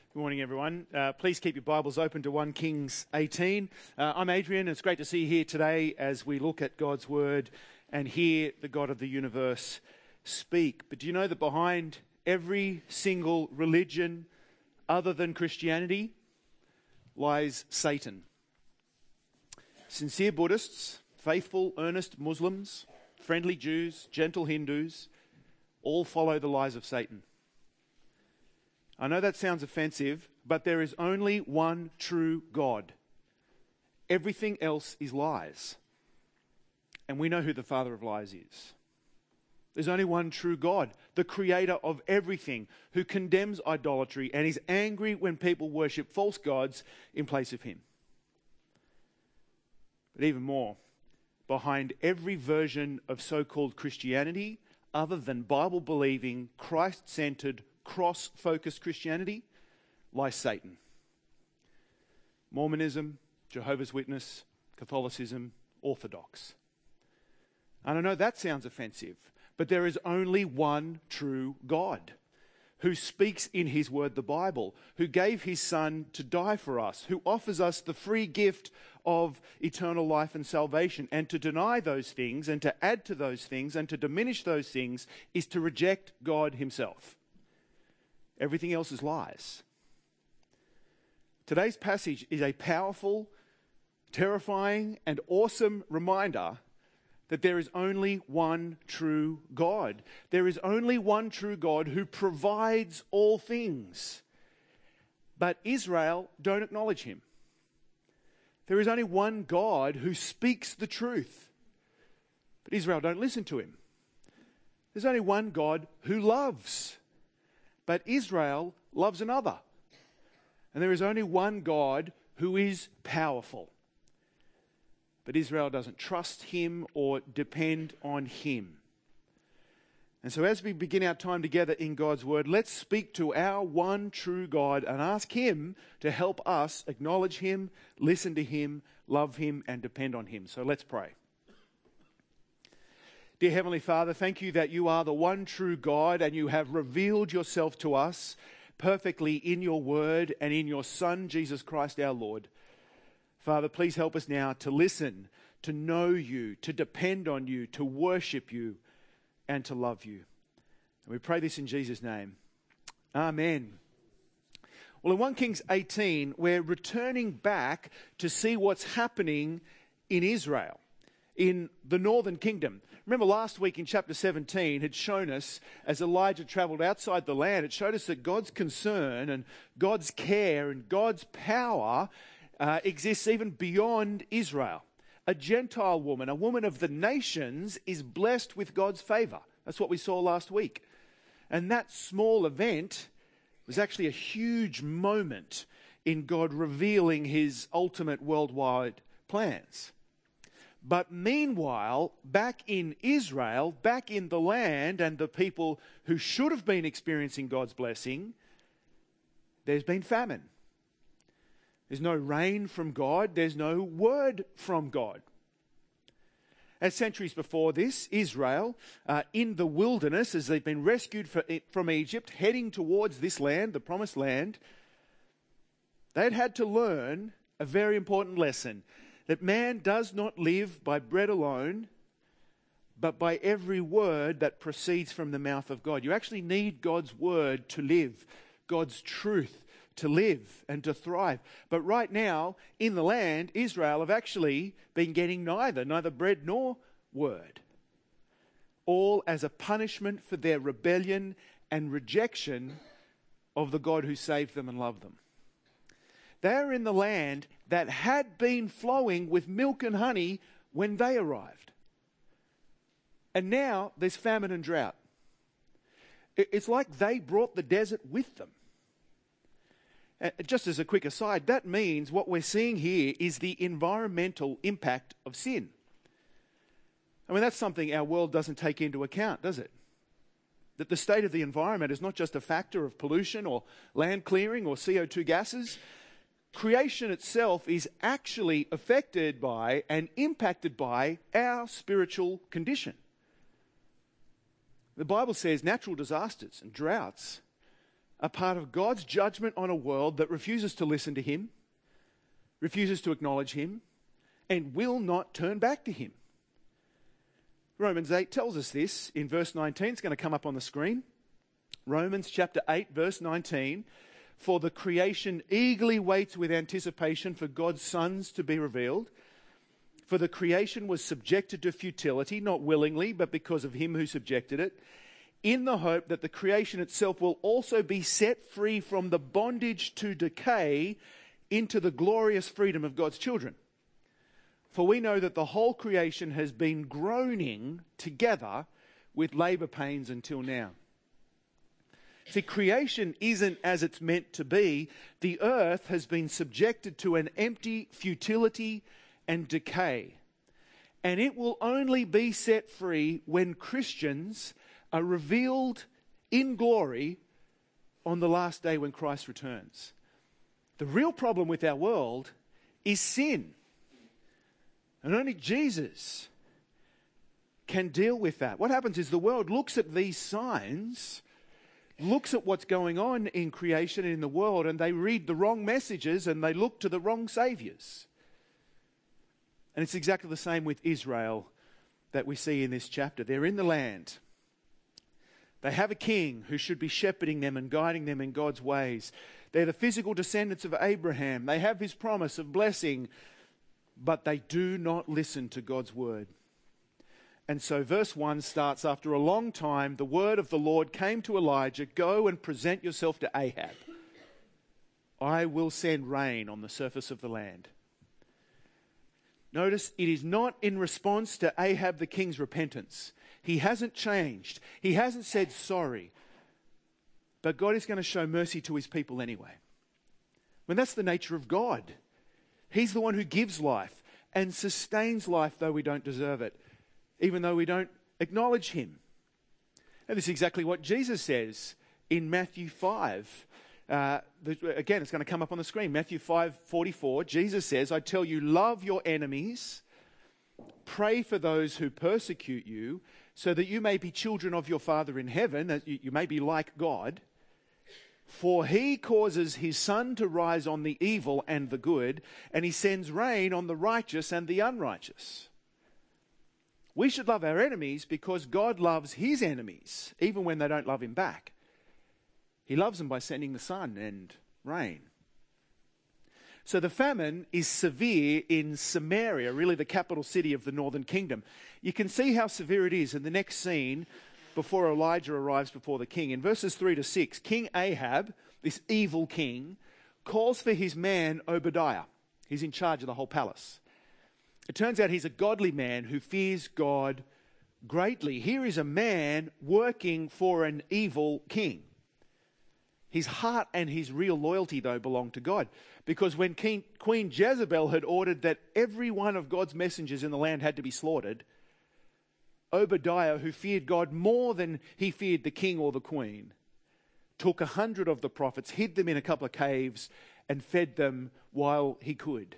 Good morning, everyone. Please keep your Bibles open to 1 Kings 18. I'm Adrian, and it's great to see you here today as we look at God's Word and hear the God of the universe speak. But do you know that behind every single religion other than Christianity lies Satan? Sincere Buddhists, faithful, earnest Muslims, friendly Jews, gentle Hindus, all follow the lies of Satan. I know that sounds offensive, but there is only one true God. Everything else is lies. And we know who the father of lies is. There's only one true God, the creator of everything, who condemns idolatry and is angry when people worship false gods in place of him. But even more, behind every version of so-called Christianity, other than Bible-believing, Christ-centered, cross-focused Christianity, lies Satan. Mormonism, Jehovah's Witness, Catholicism, Orthodox. And I know that sounds offensive, but there is only one true God who speaks in his word, the Bible, who gave his Son to die for us, who offers us the free gift of eternal life and salvation. And to deny those things and to add to those things and to diminish those things is to reject God himself. Everything else is lies. Today's passage is a powerful, terrifying, and awesome reminder that there is only one true God. There is only one true God who provides all things. But Israel don't acknowledge him. There is only one God who speaks the truth. But Israel don't listen to him. There's only one God who loves. But Israel loves another. And there is only one God who is powerful. But Israel doesn't trust him or depend on him. And so as we begin our time together in God's Word, let's speak to our one true God and ask him to help us acknowledge him, listen to him, love him, and depend on him. So let's pray. Dear Heavenly Father, thank you that you are the one true God and you have revealed yourself to us perfectly in your word and in your Son, Jesus Christ our Lord. Father, please help us now to listen, to know you, to depend on you, to worship you, and to love you. And we pray this in Jesus' name. Amen. Well, in 1 Kings 18, we're returning back to see what's happening in Israel, in the northern kingdom. Remember last week in chapter 17 had shown us, as Elijah travelled outside the land, it showed us that God's concern and God's care and God's power exists even beyond Israel. A Gentile woman, a woman of the nations, is blessed with God's favour. That's what we saw last week. And that small event was actually a huge moment in God revealing his ultimate worldwide plans. But meanwhile, back in Israel, back in the land and the people who should have been experiencing God's blessing, there's been famine. There's no rain from God. There's no word from God. As centuries before this, Israel, in the wilderness, as they've been rescued from Egypt, heading towards this land, the promised land, they'd had to learn a very important lesson. That man does not live by bread alone, but by every word that proceeds from the mouth of God. You actually need God's word to live, God's truth to live and to thrive. But right now, in the land, Israel have actually been getting neither bread nor word. All as a punishment for their rebellion and rejection of the God who saved them and loved them. They're in the land that had been flowing with milk and honey when they arrived. And now there's famine and drought. It's like they brought the desert with them. Just as a quick aside, that means what we're seeing here is the environmental impact of sin. I mean, that's something our world doesn't take into account, does it? That the state of the environment is not just a factor of pollution or land clearing or CO2 gases. Creation itself is actually affected by and impacted by our spiritual condition. The Bible says natural disasters and droughts are part of God's judgment on a world that refuses to listen to him, refuses to acknowledge him, and will not turn back to him. Romans 8 tells us this in verse 19. It's going to come up on the screen. Romans chapter 8, verse 19. For the creation eagerly waits with anticipation for God's sons to be revealed. For the creation was subjected to futility, not willingly, but because of him who subjected it, in the hope that the creation itself will also be set free from the bondage to decay into the glorious freedom of God's children. For we know that the whole creation has been groaning together with labor pains until now. See, creation isn't as it's meant to be. The earth has been subjected to an empty futility and decay. And it will only be set free when Christians are revealed in glory on the last day when Christ returns. The real problem with our world is sin. And only Jesus can deal with that. What happens is the world looks at these signs, looks at what's going on in creation and in the world, and they read the wrong messages and they look to the wrong saviors. And it's exactly the same with Israel that we see in this chapter. They're in the land. They have a king who should be shepherding them and guiding them in God's ways. They're the physical descendants of Abraham. They have his promise of blessing, but they do not listen to God's word. And so verse 1 starts, after a long time, the word of the Lord came to Elijah, go and present yourself to Ahab. I will send rain on the surface of the land. Notice, it is not in response to Ahab the king's repentance. He hasn't changed. He hasn't said sorry. But God is going to show mercy to his people anyway. When that's the nature of God. He's the one who gives life and sustains life though we don't deserve it, even though we don't acknowledge him. And this is exactly what Jesus says in Matthew 5. Again, it's going to come up on the screen. Matthew 5:44. Jesus says, I tell you, love your enemies, pray for those who persecute you, so that you may be children of your Father in heaven, that you may be like God. For he causes his sun to rise on the evil and the good, and he sends rain on the righteous and the unrighteous. We should love our enemies because God loves his enemies, even when they don't love him back. He loves them by sending the sun and rain. So the famine is severe in Samaria, really the capital city of the northern kingdom. You can see how severe it is in the next scene before Elijah arrives before the king. In verses 3-6, King Ahab, this evil king, calls for his man Obadiah. He's in charge of the whole palace. It turns out he's a godly man who fears God greatly. Here is a man working for an evil king. His heart and his real loyalty, though, belong to God. Because when Queen Jezebel had ordered that every one of God's messengers in the land had to be slaughtered, Obadiah, who feared God more than he feared the king or the queen, took 100 of the prophets, hid them in a couple of caves, and fed them while he could.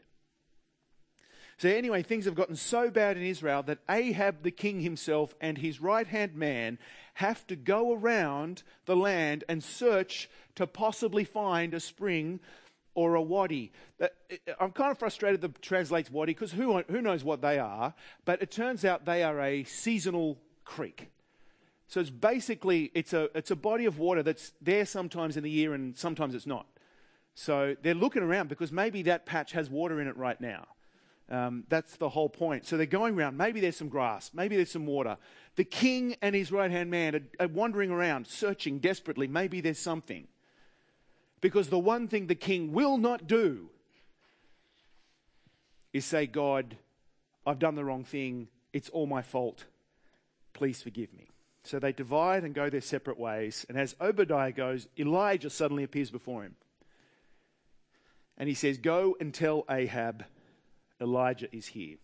So anyway, things have gotten so bad in Israel that Ahab the king himself and his right-hand man have to go around the land and search to possibly find a spring or a wadi. I'm kind of frustrated that translates wadi because who knows what they are, but it turns out they are a seasonal creek. So it's basically, it's a body of water that's there sometimes in the year and sometimes it's not. So they're looking around because maybe that patch has water in it right now. That's the whole point. So they're going around. Maybe there's some grass. Maybe there's some water. The king and his right-hand man are wandering around, searching desperately. Maybe there's something. Because the one thing the king will not do is say, God, I've done the wrong thing. It's all my fault. Please forgive me. So they divide and go their separate ways. And as Obadiah goes, Elijah suddenly appears before him. And he says, go and tell Ahab, Elijah is here.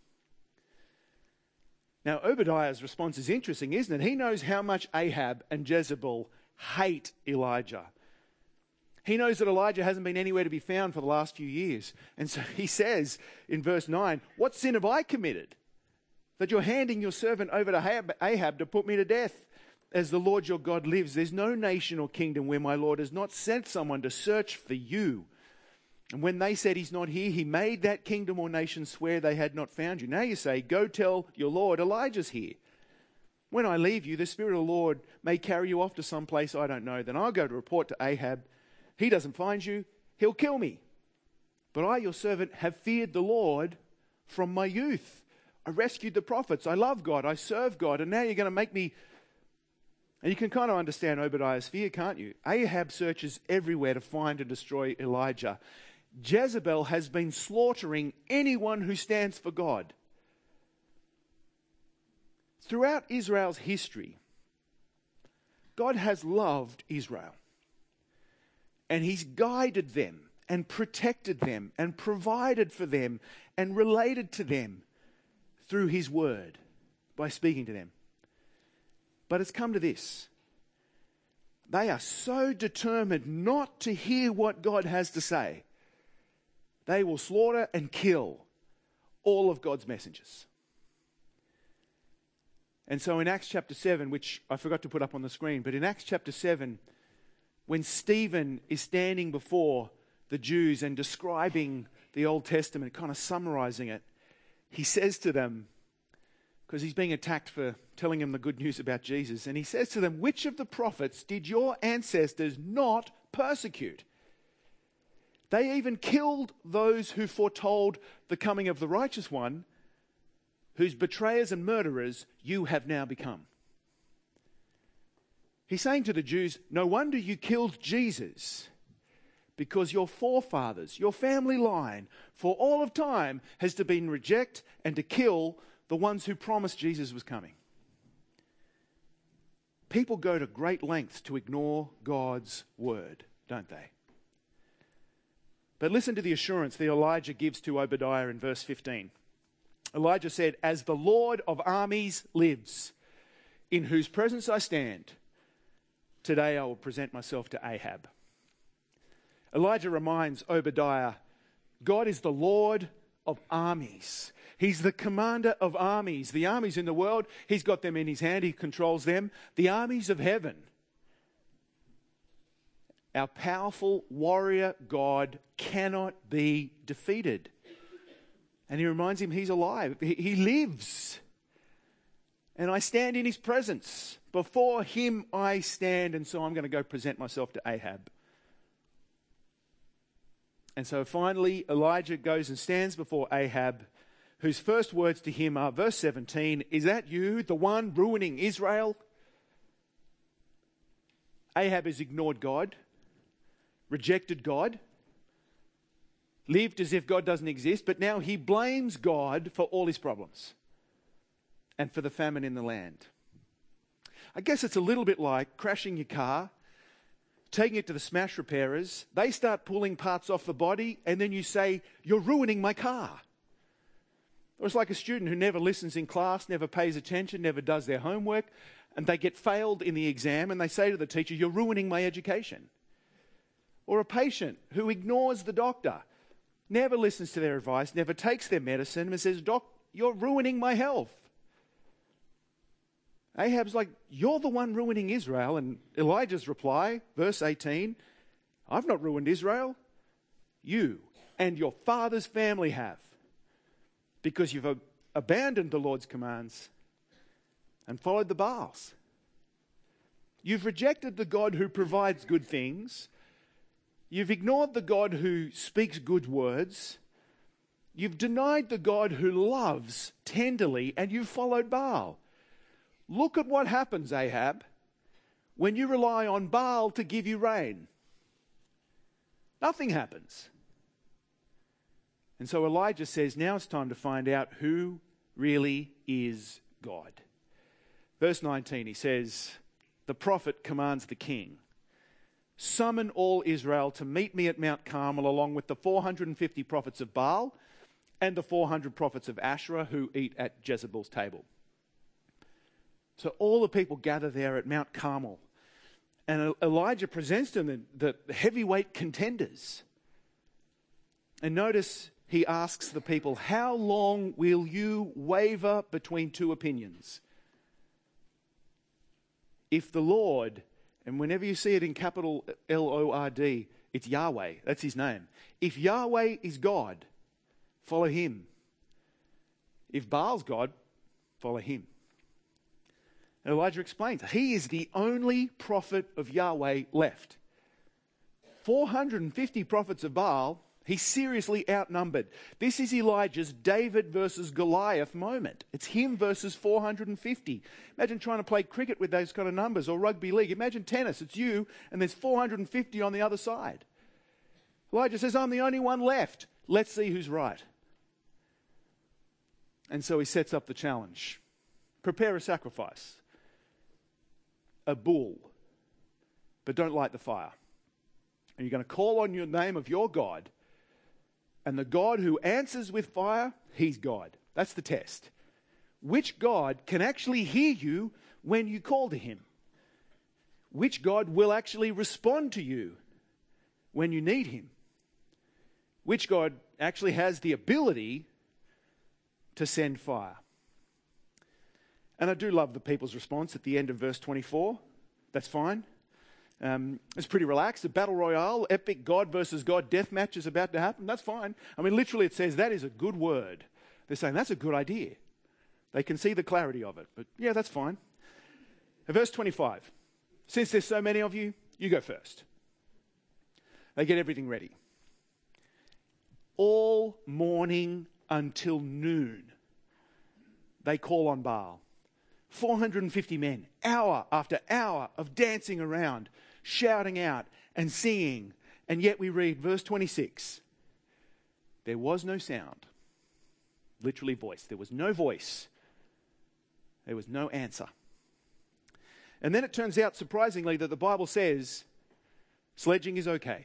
Now, Obadiah's response is interesting, isn't it? He knows how much Ahab and Jezebel hate Elijah. He knows that Elijah hasn't been anywhere to be found for the last few years. And so he says in verse 9, what sin have I committed that you're handing your servant over to Ahab to put me to death? as the Lord your God lives, there's no nation or kingdom where my Lord has not sent someone to search for you. And when they said he's not here, he made that kingdom or nation swear they had not found you. Now you say, go tell your Lord, Elijah's here. When I leave you, the Spirit of the Lord may carry you off to some place I don't know. Then I'll go to report to Ahab. He doesn't find you, he'll kill me. But I, your servant, have feared the Lord from my youth. I rescued the prophets. I love God. I serve God. And now you're going to make me... And you can kind of understand Obadiah's fear, can't you? Ahab searches everywhere to find and destroy Elijah. Jezebel has been slaughtering anyone who stands for God. Throughout Israel's history, God has loved Israel. And he's guided them and protected them and provided for them and related to them through his word by speaking to them. But it's come to this. They are so determined not to hear what God has to say. They will slaughter and kill all of God's messengers. And so in Acts chapter 7, which I forgot to put up on the screen, but in Acts chapter 7, when Stephen is standing before the Jews and describing the Old Testament, kind of summarizing it, he says to them, because he's being attacked for telling them the good news about Jesus, and he says to them, which of the prophets did your ancestors not persecute? They even killed those who foretold the coming of the righteous one, whose betrayers and murderers you have now become. He's saying to the Jews, no wonder you killed Jesus, because your forefathers, your family line, for all of time has to been reject and to kill the ones who promised Jesus was coming. People go to great lengths to ignore God's word, don't they? But listen to the assurance that Elijah gives to Obadiah in verse 15. Elijah said, as the Lord of armies lives, in whose presence I stand, today I will present myself to Ahab. Elijah reminds Obadiah, God is the Lord of armies. He's the commander of armies. The armies in the world, he's got them in his hand. He controls them. The armies of heaven. Our powerful warrior God cannot be defeated. And he reminds him he's alive. He lives. And I stand in his presence. Before him I stand. And so I'm going to go present myself to Ahab. And so finally Elijah goes and stands before Ahab, whose first words to him are, verse 17, is that you, the one ruining Israel? Ahab has ignored God, rejected God, lived as if God doesn't exist, but now he blames God for all his problems and for the famine in the land. I guess it's a little bit like crashing your car, taking it to the smash repairers. They start pulling parts off the body, and then you say, you're ruining my car. Or it's like a student who never listens in class, never pays attention, never does their homework, and they get failed in the exam, and they say to the teacher, you're ruining my education. Or a patient who ignores the doctor, never listens to their advice, never takes their medicine, and says, Doc, you're ruining my health. Ahab's like, you're the one ruining Israel. And Elijah's reply, verse 18, I've not ruined Israel. You and your father's family have, because you've abandoned the Lord's commands and followed the Baals. You've rejected the God who provides good things. You've ignored the God who speaks good words. You've denied the God who loves tenderly, and you've followed Baal. Look at what happens, Ahab, when you rely on Baal to give you rain. Nothing happens. And so Elijah says, now it's time to find out who really is God. Verse 19, he says, the prophet commands the king, summon all Israel to meet me at Mount Carmel along with the 450 prophets of Baal and the 400 prophets of Asherah who eat at Jezebel's table. So all the people gather there at Mount Carmel. And Elijah presents to them the heavyweight contenders. And notice he asks the people, how long will you waver between two opinions? If the Lord, and whenever you see it in capital Lord, it's Yahweh. That's his name. If Yahweh is God, follow him. If Baal's God, follow him. And Elijah explains, he is the only prophet of Yahweh left. 450 prophets of Baal, he's seriously outnumbered. This is Elijah's David versus Goliath moment. It's him versus 450. Imagine trying to play cricket with those kind of numbers, or rugby league. Imagine tennis. It's you, and there's 450 on the other side. Elijah says, I'm the only one left. Let's see who's right. And so he sets up the challenge. Prepare a sacrifice. A bull. But don't light the fire. And you're going to call on your name of your God. And the God who answers with fire, he's God. That's the test. Which God can actually hear you when you call to him? Which God will actually respond to you when you need him? Which God actually has the ability to send fire? And I do love the people's response at the end of verse 24. That's fine. It's pretty relaxed. A battle royale, epic God versus God death match is about to happen. That's fine. I mean, literally it says that is a good word. They're saying that's a good idea. They can see the clarity of it. But yeah, that's fine. Verse 25. Since there's so many of you, you go first. They get everything ready. All morning until noon, they call on Baal. 450 men, hour after hour of dancing around, shouting out and singing. And yet we read verse 26. There was no sound. Literally voice. There was no voice. There was no answer. And then it turns out, surprisingly, that the Bible says sledging is okay.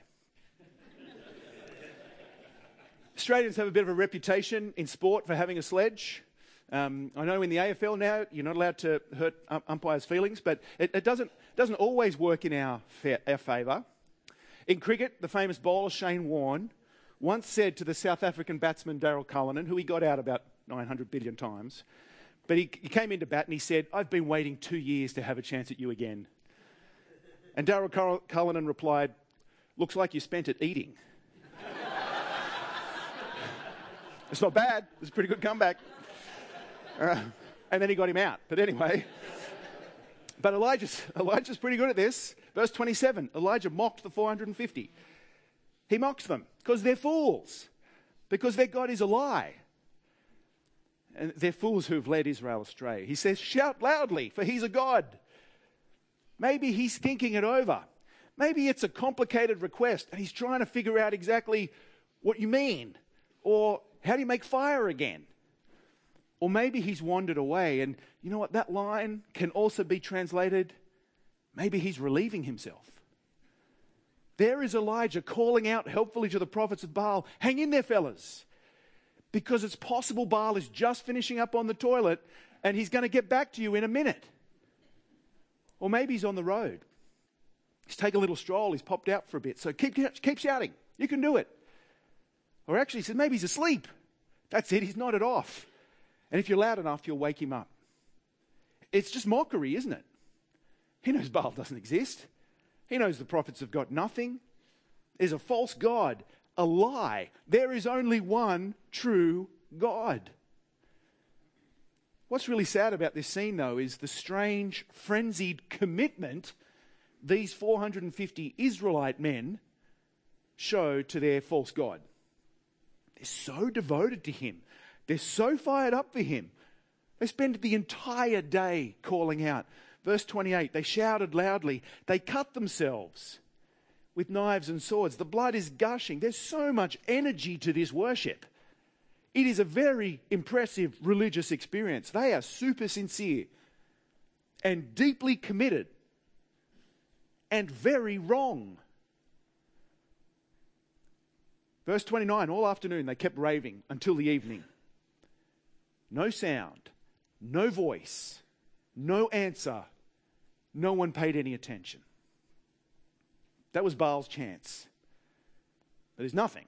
Australians have a bit of a reputation in sport for having a sledge. I know in the AFL now you're not allowed to hurt umpires' feelings, but it doesn't always work in our favour. In cricket, the famous bowler Shane Warne once said to the South African batsman Daryl Cullinan, who he got out about 900 billion times, but he came into bat and he said, I've been waiting 2 years to have a chance at you again. And Daryl Cullinan replied, looks like you spent it eating. It's not bad. It's a pretty good comeback. And then he got him out. But anyway. But Elijah's pretty good at this. Verse 27, Elijah mocked the 450. He mocks them because they're fools. Because their God is a lie. And they're fools who've led Israel astray. He says, shout loudly, for he's a God. Maybe he's thinking it over. Maybe it's a complicated request and he's trying to figure out exactly what you mean. Or how do you make fire again? Or maybe he's wandered away and you know what, that line can also be translated, maybe he's relieving himself. There is Elijah calling out helpfully to the prophets of Baal, hang in there fellas, because it's possible Baal is just finishing up on the toilet and he's going to get back to you in a minute. Or maybe he's on the road. He's taken a little stroll, he's popped out for a bit, so keep shouting, you can do it. Or actually he said maybe he's asleep. That's it, he's nodded off. And if you're loud enough, you'll wake him up. It's just mockery, isn't it? He knows Baal doesn't exist. He knows the prophets have got nothing. There's a false God, a lie. There is only one true God. What's really sad about this scene, though, is the strange, frenzied commitment these 450 Israelite men show to their false God. They're so devoted to him. They're so fired up for him. They spend the entire day calling out. Verse 28, they shouted loudly. They cut themselves with knives and swords. The blood is gushing. There's so much energy to this worship. It is a very impressive religious experience. They are super sincere and deeply committed and very wrong. Verse 29, all afternoon they kept raving until the evening. No sound, no voice, no answer. No one paid any attention. That was Baal's chance. But there's nothing.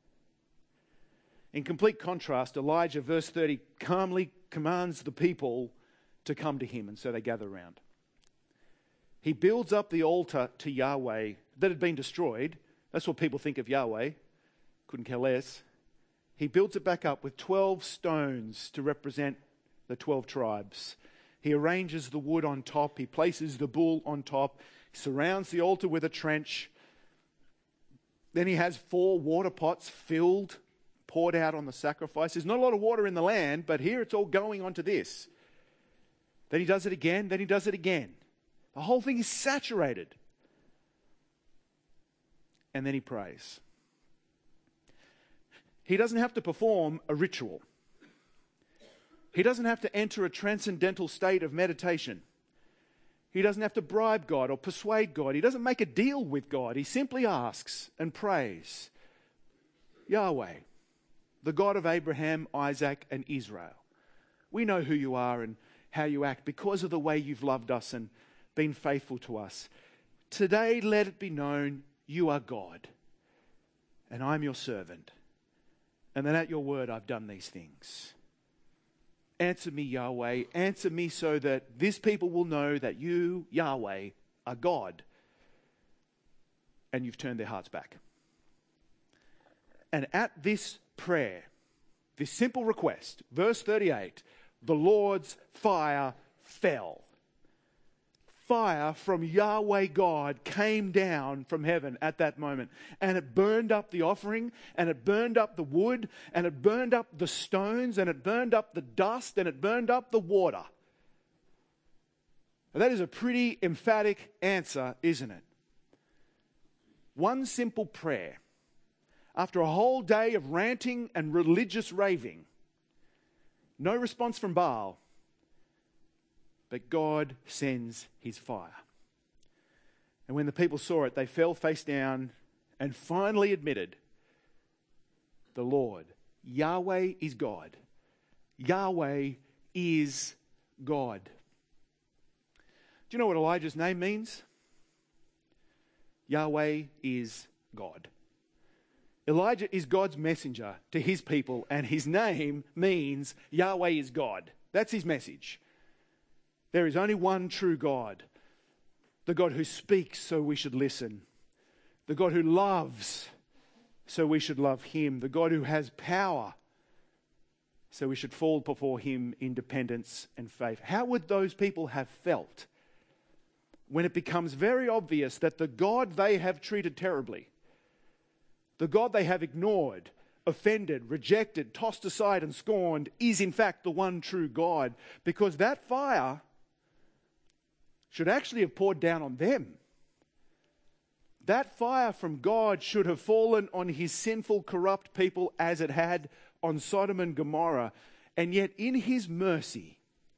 In complete contrast, Elijah, verse 30, calmly commands the people to come to him, and so they gather around. He builds up the altar to Yahweh that had been destroyed. That's what people think of Yahweh. Couldn't care less. He builds it back up with 12 stones to represent the 12 tribes. He arranges the wood on top. He places the bull on top. He surrounds the altar with a trench. Then he has 4 water pots filled, poured out on the sacrifice. There's not a lot of water in the land, but here it's all going onto this. Then he does it again. Then he does it again. The whole thing is saturated. And then he prays. He doesn't have to perform a ritual. He doesn't have to enter a transcendental state of meditation. He doesn't have to bribe God or persuade God. He doesn't make a deal with God. He simply asks and prays, Yahweh, the God of Abraham, Isaac, and Israel. We know who you are and how you act because of the way you've loved us and been faithful to us. Today, let it be known you are God, and I'm your servant. And that at your word I've done these things. Answer me, Yahweh. Answer me so that this people will know that you, Yahweh, are God. And you've turned their hearts back. And at this prayer, this simple request, verse 38, the Lord's fire fell. Fire from Yahweh God came down from heaven at that moment, and it burned up the offering, and it burned up the wood, and it burned up the stones, and it burned up the dust, and it burned up the water. Now, that is a pretty emphatic answer, isn't it? One simple prayer, after a whole day of ranting and religious raving, no response from Baal, but God sends his fire. And when the people saw it, they fell face down and finally admitted, the Lord, Yahweh is God. Yahweh is God. Do you know what Elijah's name means? Yahweh is God. Elijah is God's messenger to his people, and his name means Yahweh is God. That's his message. There is only one true God, the God who speaks, so we should listen, the God who loves, so we should love him, the God who has power, so we should fall before him in dependence and faith. How would those people have felt when it becomes very obvious that the God they have treated terribly, the God they have ignored, offended, rejected, tossed aside and scorned, is in fact the one true God? Because that fire should actually have poured down on them. That fire from God should have fallen on his sinful, corrupt people as it had on Sodom and Gomorrah. And yet in his mercy,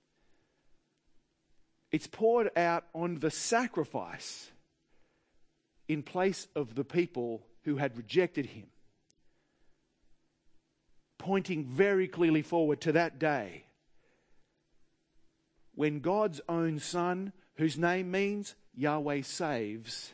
it's poured out on the sacrifice in place of the people who had rejected him, pointing very clearly forward to that day when God's own Son, whose name means Yahweh saves,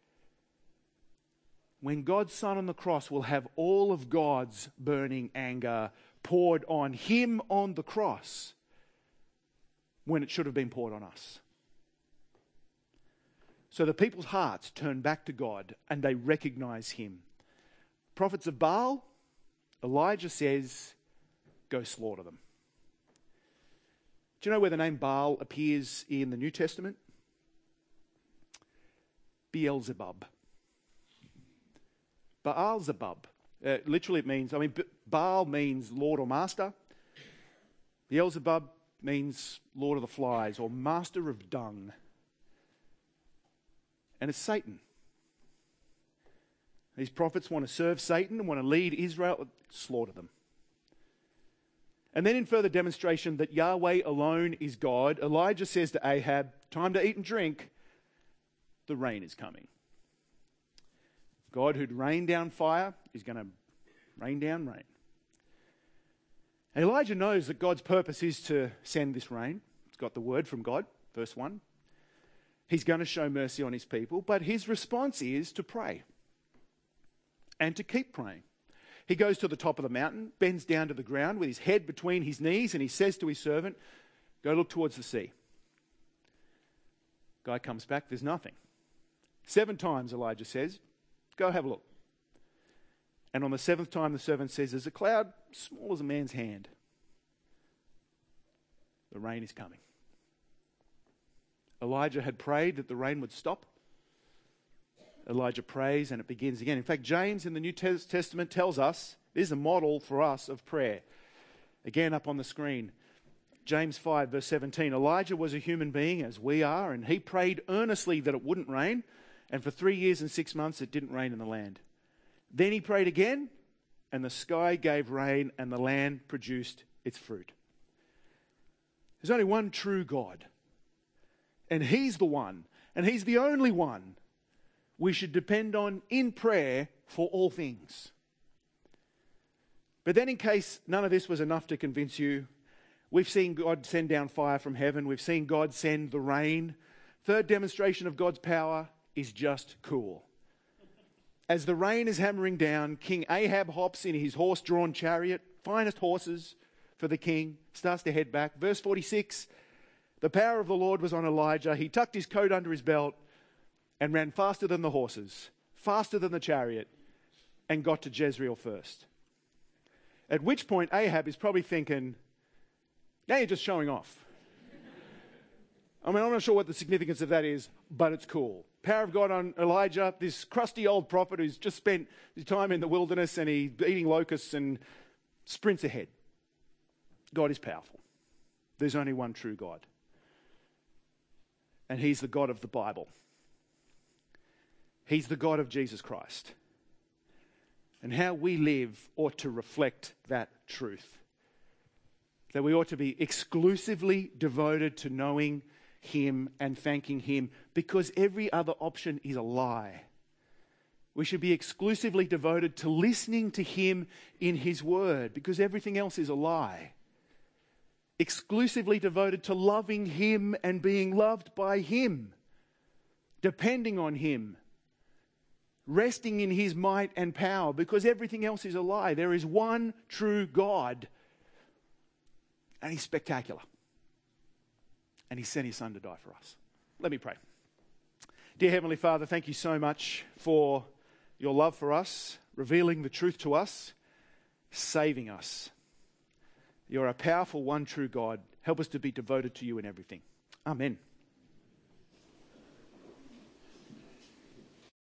when God's Son on the cross will have all of God's burning anger poured on him on the cross when it should have been poured on us. So the people's hearts turn back to God and they recognize him. Prophets of Baal, Elijah says, go slaughter them. Do you know where the name Baal appears in the New Testament? Beelzebub. Baal-zebub. Literally it means, Baal means Lord or Master. Beelzebub means Lord of the Flies or Master of Dung. And it's Satan. These prophets want to serve Satan and want to lead Israel, slaughter them. And then in further demonstration that Yahweh alone is God, Elijah says to Ahab, time to eat and drink, the rain is coming. God who'd rain down fire is going to rain down rain. And Elijah knows that God's purpose is to send this rain. It's got the word from God, verse 1. He's going to show mercy on his people, but his response is to pray and to keep praying. He goes to the top of the mountain, bends down to the ground with his head between his knees, and he says to his servant, go look towards the sea. Guy comes back, there's nothing. 7 times, Elijah says, go have a look. And on the 7th time, the servant says, there's a cloud small as a man's hand. The rain is coming. Elijah had prayed that the rain would stop. Elijah prays and it begins again. In fact, James in the New Testament tells us, this is a model for us of prayer. Again, up on the screen. James 5 verse 17. Elijah was a human being as we are, and he prayed earnestly that it wouldn't rain. And for 3 years and 6 months it didn't rain in the land. Then he prayed again, and the sky gave rain, and the land produced its fruit. There's only one true God. And he's the one, and he's the only one we should depend on in prayer for all things. But then, in case none of this was enough to convince you, we've seen God send down fire from heaven. We've seen God send the rain. Third demonstration of God's power is just cool. As the rain is hammering down, King Ahab hops in his horse-drawn chariot, finest horses for the king, starts to head back. Verse 46, the power of the Lord was on Elijah. He tucked his coat under his belt and ran faster than the horses, faster than the chariot, and got to Jezreel first. At which point Ahab is probably thinking, now you're just showing off. I mean, I'm not sure what the significance of that is, but it's cool. Power of God on Elijah, this crusty old prophet who's just spent his time in the wilderness and he's eating locusts and sprints ahead. God is powerful. There's only one true God. And he's the God of the Bible. He's the God of Jesus Christ. And how we live ought to reflect that truth. That we ought to be exclusively devoted to knowing him and thanking him, because every other option is a lie. We should be exclusively devoted to listening to him in his word, because everything else is a lie. Exclusively devoted to loving him and being loved by him, depending on him, resting in his might and power, because everything else is a lie. There is one true God, and he's spectacular. And he sent his son to die for us. Let me pray. Dear Heavenly Father, thank you so much for your love for us, revealing the truth to us, saving us. You're a powerful, one true God. Help us to be devoted to you in everything. Amen.